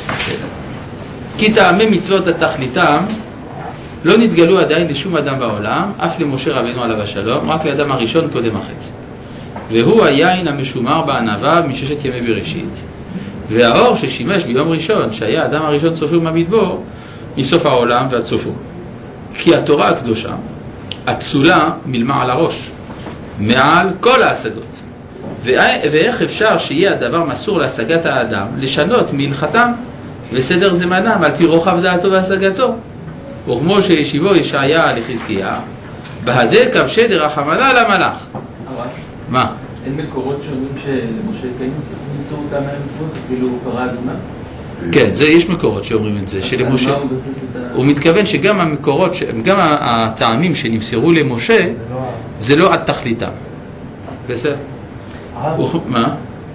Speaker 1: כי טעמי מצוות עד תכליתם לא נתגלו עדיין לשום אדם בעולם, אף למשה רבנו עליו השלום, רק לאדם הראשון קודם החטא. והוא היין המשומר בענווה מששת ימי בראשית. והאור ששימש ביום ראשון, שהיה האדם הראשון צופר במדבור, מסוף העולם ועד סופו. כי התורה הקדושה, הצולה מלמה על הראש, מעל כל ההשגות. ואיך אפשר שיהיה הדבר מסור להשגת האדם, לשנות מהלכתם וסדר זמנם על פי רוחב דעתו והשגתו. וכמו שישיבו ישעיה לחזקיה, בהדה כבשי דרחמנא למלאך. מה?
Speaker 6: אין מקורות שאומרים שלמשה כן נמסרו כמה מצוות, אפילו פרה אדומה?
Speaker 1: כן, יש מקורות שאומרים את זה, שלמשה, הוא מתכוון שגם המקורות, גם הטעמים שנמסרו למשה, זה לא עד תכליתם. בסדר? מה?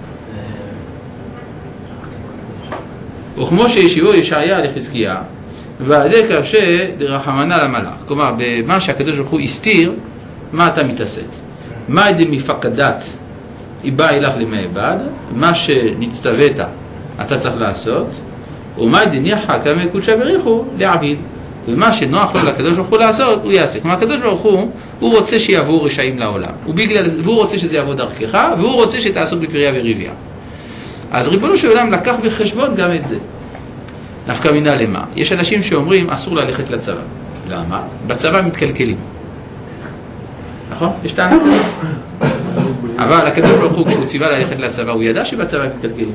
Speaker 1: וכמו שישיבו ישעיה לחזקיה, בהדה כבשי דרחמנא למלאך. כלומר, במה שהקדוש ברוך הוא הסתיר, מה אתה מתעסק? מה דמפקדת היא באה אליך למעבד, מה שנצטוות אתה צריך לעשות, ומה דניחא כמה קודשא בריחו לעביד, ומה שנוח לו לקדוש ברוך הוא לעשות הוא יעשה. כלומר הקדוש ברוך הוא רוצה שיבואו רשעים לעולם, והוא רוצה שזה יבוא דרכך, והוא רוצה שתעסוק בפריה וריביה. אז ריבונו של עולם לקח בחשבון גם את זה. נפקא מינה למה? יש אנשים שאומרים אסור ללכת לצבא. למה? בצבא מתקלקלים. נכון? יש טענה כזאת. אבל הקדוש ברוך הוא כשהוא ציווה ללכת לצבא, הוא ידע שבצבא מתקלקלים.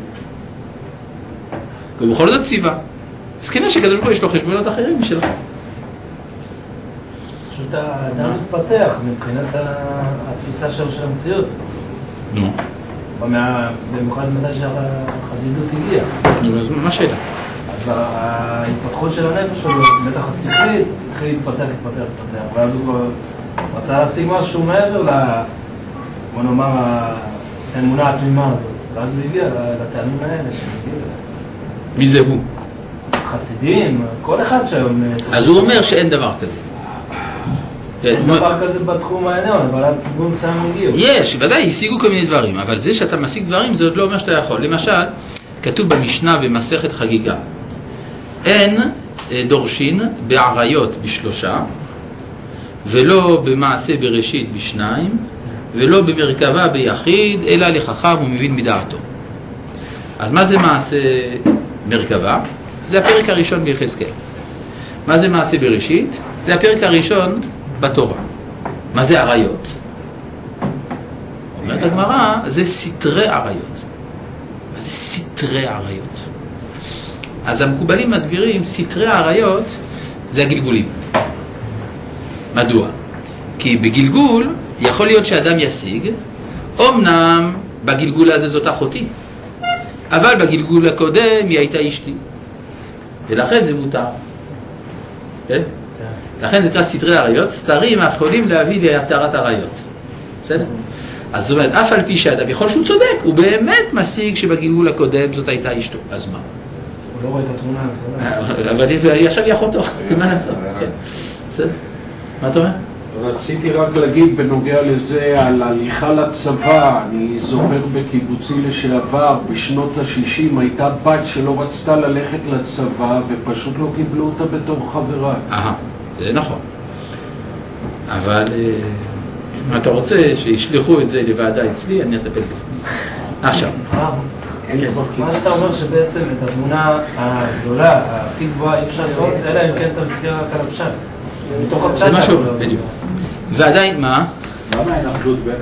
Speaker 1: ובכל זאת ציווה. אז כנראה שקדוש ברוך הוא יש לו חשבונות אחרים משלך.
Speaker 2: פשוט האדם מתפתח מבחינת התפיסה שלו של המציאות.
Speaker 1: נו.
Speaker 2: במיוחד מתי שהחסידות הגיעה.
Speaker 1: נו, אז מה השאלה?
Speaker 2: אז ההתפתחות של הנפש שלו, בטח השכלית, התחיל להתפתח, ואז הוא כבר רצה להשיג משהו מעבר בוא נאמר, האמונה התמימה הזאת. ואז הוא הגיע לטעמים האלה שהגיע.
Speaker 1: מי זה הוא?
Speaker 2: חסידים, כל אחד שהיום...
Speaker 1: אז הוא אומר שאין דבר כזה.
Speaker 2: אין דבר כזה בתחום העליון, אבל הכיוון מסוים הגיעו.
Speaker 1: יש, ודאי, השיגו כל מיני דברים, אבל זה שאתה משיג דברים זה עוד לא אומר שאתה יכול. למשל, כתוב במשנה במסכת חגיגה, אין דורשין בעריות בשלושה, ולא במעשה בראשית בשניים, ולא במרכבה ביחיד, אלא לחכם ומבין מדעתו. אז מה זה מעשה מרכבה? זה הפרק הראשון ביחזקאל. מה זה מעשה בראשית? זה הפרק הראשון בתורה. מה זה עריות? אומרת הגמרא, זה סתרי עריות. מה זה סתרי עריות? אז המקובלים מסבירים, סתרי עריות זה הגלגולים. מדוע? כי בגלגול יכול להיות שאדם ישיג, אמנם בגלגול הזה זאת אחותי, אבל בגלגול הקודם היא הייתה אשתי, ולכן זה מותר. כן? לכן זה קרא סתרי עריות, סתרים יכולים להביא להתרת עריות. בסדר? אז זאת אומרת, אף על פי שאדם יכול שהוא צודק, הוא באמת משיג שבגלגול הקודם זאת הייתה אשתו. אז מה?
Speaker 2: הוא לא רואה את התמונה.
Speaker 1: אבל היא עכשיו היא אחותו. מה לעשות? בסדר? מה אתה אומר?
Speaker 3: רציתי רק להגיד בנוגע לזה על הליכה לצבא. אני זוכר בקיבוצי לשעבר בשנות ה-60 הייתה בת שלא רצתה ללכת לצבא ופשוט לא קיבלו אותה בתור חברה.
Speaker 1: זה נכון. אבל אם אתה רוצה שישלחו את זה לוועדה אצלי, אני אטפל בזה. עכשיו.
Speaker 2: מה שאתה אומר שבעצם את התמונה הגדולה, הכי גבוהה, אי אפשר לראות, אלא אם כן אתה מסתכל רק על הפשט. מתוך הפשט.
Speaker 1: זה משהו, בדיוק. ועדיין מה?
Speaker 6: למה אין אחדות בין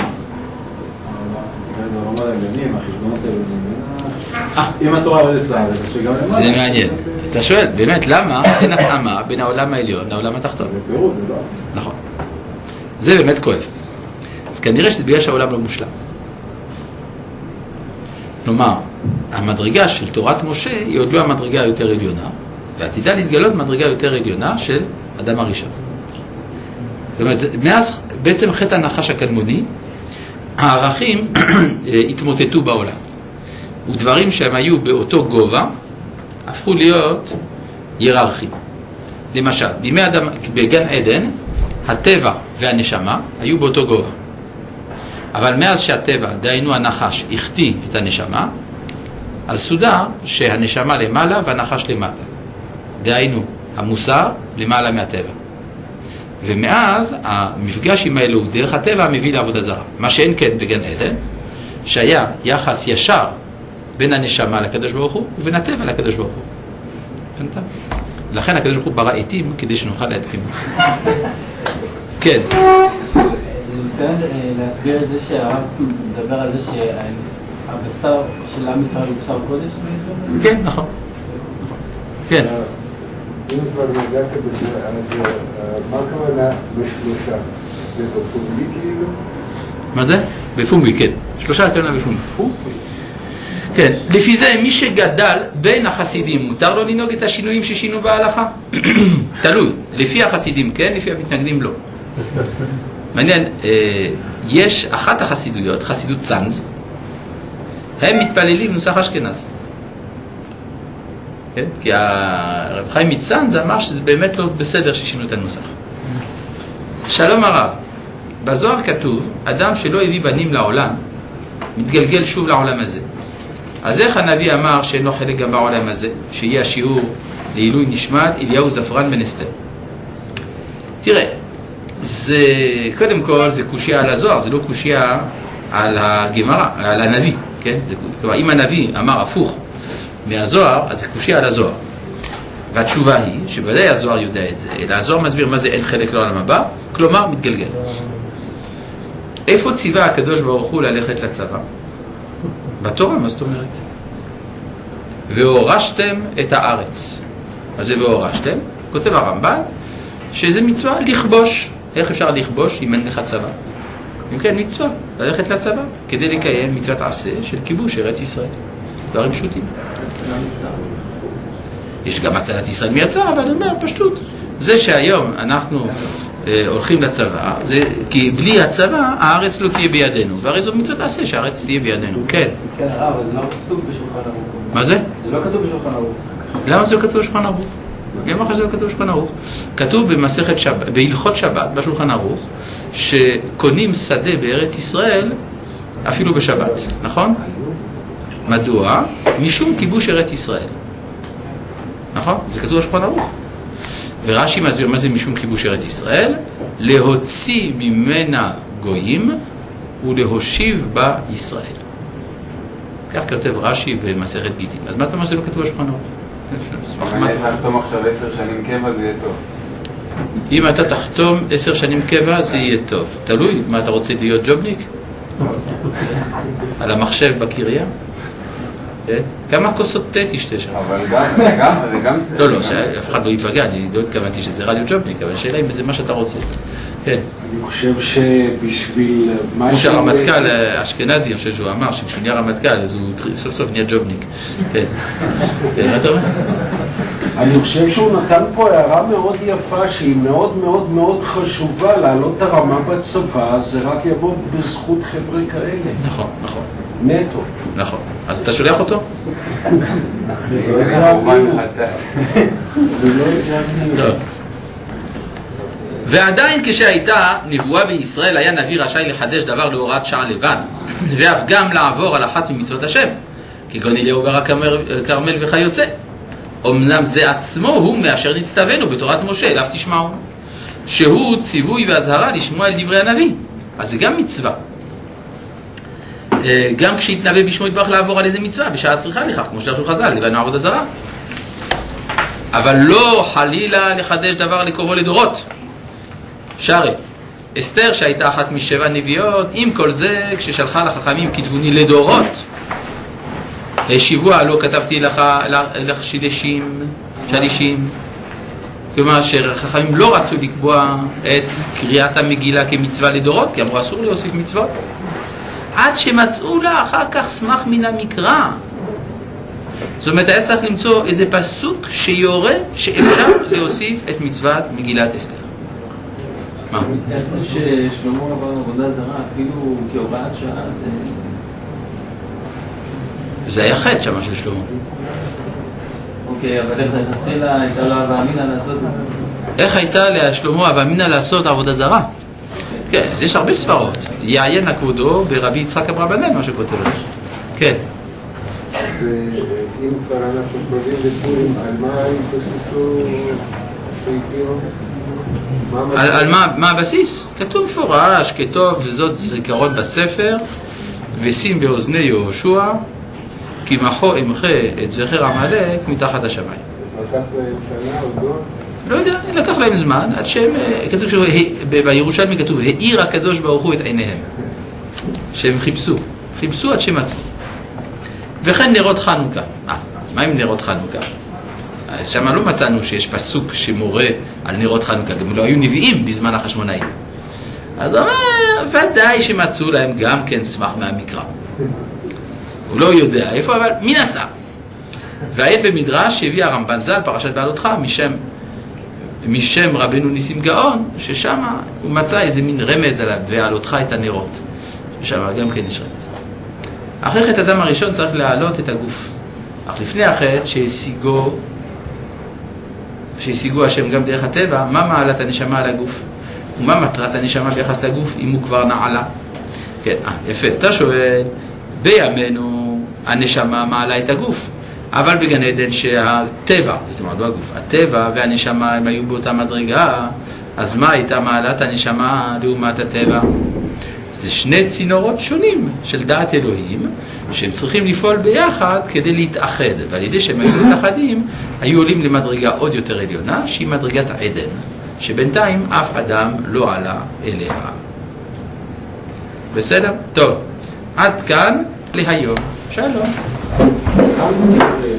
Speaker 6: העולמות העליונים, החשבונות העליונים? אם התורה עובדת לארץ, שגם למעלה.
Speaker 1: זה מעניין. אתה שואל, באמת, למה אין התאמה בין העולם העליון לעולם התחתון?
Speaker 6: זה פירוט, זה לא.
Speaker 1: נכון. זה באמת כואב. אז כנראה שזה בגלל שהעולם לא מושלם. כלומר, המדרגה של תורת משה היא עוד לא המדרגה היותר עליונה, ועתידה להתגלות מדרגה יותר עליונה של אדם הראשון. זאת אומרת, מאז בעצם חטא הנחש הקדמוני, הערכים התמוטטו בעולם. ודברים שהם היו באותו גובה, הפכו להיות היררכיים. למשל, בגן עדן, הטבע והנשמה היו באותו גובה. אבל מאז שהטבע, דהיינו הנחש, החטיא את הנשמה, אז סודר שהנשמה למעלה והנחש למטה. דהיינו, המוסר למעלה מהטבע. ומאז המפגש עם האלוהות דרך הטבע מביא לעבודה זרה. מה שאין כן בגן עדן, שהיה יחס ישר בין הנשמה לקדוש ברוך הוא ובין הטבע לקדוש ברוך הוא. הבנת? לכן הקדוש ברוך הוא ברא עתים כדי שנוכל להתקיים את זה. כן.
Speaker 5: אני מסתכל להסביר את זה שהרב מדבר על זה שהבשר של עם ישראל הוא בשר קודש?
Speaker 1: כן, נכון. כן.
Speaker 7: אם כבר נגעת בזה, אז מה הכוונה בשלושה? זה בפומבי כאילו?
Speaker 1: מה זה? בפומבי, כן. שלושה הכוונה בפומבי. כן. לפי זה, מי שגדל בין החסידים, מותר לו לנהוג את השינויים ששינו בהלכה? תלוי. לפי החסידים כן, לפי המתנגדים לא. מעניין, יש אחת החסידויות, חסידות צאנז, הם מתפללים נוסח אשכנז. כן? כי הרב חיים מצאנז אמר שזה באמת לא בסדר ששינו את הנוסח. שלום הרב, בזוהר כתוב, אדם שלא הביא בנים לעולם, מתגלגל שוב לעולם הזה. אז איך הנביא אמר שאין לו חלק גם בעולם הזה, שיהיה השיעור לעילוי נשמת אליהו זפרן בן אסתר? תראה, זה, קודם כל זה קושיה על הזוהר, זה לא קושיה על הגמרא, על הנביא, כן? כלומר, אם הנביא אמר הפוך מהזוהר, אז זה קושיה על הזוהר. והתשובה היא, שבוודאי הזוהר יודע את זה, אלא הזוהר מסביר מה זה אין חלק לעולם הבא, כלומר מתגלגל. איפה ציווה הקדוש ברוך הוא ללכת לצבא? בתורה, מה זאת אומרת? והורשתם את הארץ. אז זה והורשתם, כותב הרמב"ן, שזה מצווה לכבוש. איך אפשר לכבוש אם אין לך צבא? אם כן, מצווה, ללכת לצבא, כדי לקיים מצוות עשה של כיבוש ארץ ישראל. דברים פשוטים. יש גם הצלת ישראל מיצר, אבל אני אומר, פשוט. זה שהיום אנחנו הולכים לצבא, זה כי בלי הצבא הארץ לא תהיה בידינו, והרי זו מצוות עשה שהארץ תהיה בידינו. כן.
Speaker 5: כן, הרב, אבל זה לא כתוב בשולחן ערוך.
Speaker 1: מה זה?
Speaker 5: זה לא כתוב בשולחן ערוך.
Speaker 1: למה זה לא כתוב בשולחן ערוך? מי אמר לך שזה לא כתוב בשולחן ערוך? כתוב במסכת שבת, בהלכות שבת, בשולחן ערוך, שקונים שדה בארץ ישראל אפילו בשבת, נכון? מדוע? משום כיבוש ארץ ישראל. נכון? זה כתוב בשולחן ערוך. ורש"י מסביר מה זה משום כיבוש ארץ ישראל? להוציא ממנה גויים ולהושיב בה ישראל. כך כותב רש"י במסכת גיטין. אז מה אתה אומר שזה לא כתוב בשולחן ערוך?
Speaker 4: אם אני תחתום עכשיו 10 שנים קבע זה יהיה טוב.
Speaker 1: אם אתה תחתום 10 שנים קבע זה יהיה טוב. תלוי, מה אתה רוצה להיות ג'ובניק? על המחשב בקריה? כמה כוסות תה תשתה שם?
Speaker 4: אבל גם...
Speaker 1: לא, אף אחד לא ייפגע, אני לא התכוונתי שזה רדיו ג'ובניק, אבל השאלה אם זה מה שאתה רוצה. כן.
Speaker 3: אני חושב שבשביל...
Speaker 1: כמו שהרמטכ"ל האשכנזי, אני חושב שהוא אמר שכשהוא נהיה רמטכ"ל, אז הוא סוף סוף נהיה ג'ובניק. כן. מה אתה אומר?
Speaker 3: אני חושב שהוא נתן פה הערה מאוד יפה, שהיא מאוד מאוד מאוד חשובה, להעלות את הרמה בצבא, זה רק יבוא בזכות חבר'ה כאלה.
Speaker 1: נכון, נכון.
Speaker 3: נטו.
Speaker 1: נכון. אז אתה שולח אותו? ועדיין כשהייתה נבואה בישראל היה נביא רשאי לחדש דבר להוראת שעה לבד, ואף גם לעבור על אחת ממצוות השם, כגון אליהו בר הכרמל וכיוצא. אמנם זה עצמו הוא מאשר נצטווינו בתורת משה, אליו תשמעו, שהוא ציווי והזהרה לשמוע אל דברי הנביא. אז זה גם מצווה. גם כשהתנבא בשמו יתברך לעבור על איזה מצווה, בשעה צריכה לכך, כמו שדרשו חז"ל, לבנו עבודה זרה. אבל לא חלילה לחדש דבר לקרובו לדורות. שהרי אסתר שהייתה אחת משבע נביאות, עם כל זה כששלחה לחכמים כתבוני לדורות, השיבוה לא כתבתי לך שלישים, כלומר שחכמים לא רצו לקבוע את קריאת המגילה כמצווה לדורות, כי אמרו אסור להוסיף מצוות, עד שמצאו לה אחר כך סמך מן המקרא זאת אומרת, היה צריך למצוא איזה פסוק שיורה שאפשר להוסיף את מצוות מגילת אסתר. מה?
Speaker 5: ששלמה עבר עבודה זרה, אפילו כהוראת שעה,
Speaker 1: זה היה חטא שמה של שלמה.
Speaker 5: אוקיי, אבל איך התחילה, הייתה לו אהבה אמינה לעשות את זה?
Speaker 1: איך הייתה לשלמה אהבה אמינה לעשות עבודה זרה? כן, אז יש הרבה ספרות. יעיין הכבודו ברבי יצחק אברבנאל, מה שכותב את זה. כן.
Speaker 7: אז אם כבר אנחנו קרובים לפורים, על מה התבססו שהגיעו?
Speaker 1: על מה הבסיס? כתוב מפורש, כתוב, וזאת זיכרון בספר, ושים באוזני יהושע, כי מחו אמחה את זכר עמלק מתחת השמיים.
Speaker 7: לקח להם שנה או לא?
Speaker 1: לא יודע, לקח להם זמן, עד שהם, כתוב בירושלמי כתוב, האיר הקדוש ברוך הוא את עיניהם. שהם חיפשו עד שהם מצאו. וכן נרות חנוכה. מה עם נרות חנוכה? שם לא מצאנו שיש פסוק שמורה על נרות חנוכה, גם לא היו נביאים בזמן החשמונאים. אז הוא אומר, ודאי שמצאו להם גם כן סמך מהמקרא. הוא לא יודע איפה, אבל מן הסתם. והעד במדרש שהביא הרמב"ן ז"ל, פרשת בעלותך, משם רבנו ניסים גאון, ששם הוא מצא איזה מין רמז עליו, ועלותך את הנרות. ששם גם כן יש רמז. אחרי חטא אדם הראשון צריך להעלות את הגוף. אך לפני החטא שהשיגו השם גם דרך הטבע, מה מעלת הנשמה על הגוף? ומה מטרת הנשמה ביחס לגוף אם הוא כבר נעלה? כן, יפה. אתה שואל, בימינו הנשמה מעלה את הגוף. אבל בגן עדן שהטבע, זאת אומרת לא הגוף, הטבע והנשמה הם היו באותה מדרגה, אז מה הייתה מעלת הנשמה לעומת הטבע? זה שני צינורות שונים של דעת אלוהים, שהם צריכים לפעול ביחד כדי להתאחד, ועל ידי שהם היו מתאחדים, היו עולים למדרגה עוד יותר עליונה, שהיא מדרגת העדן, שבינתיים אף אדם לא עלה אליה. בסדר? טוב, עד כאן להיום. שלום.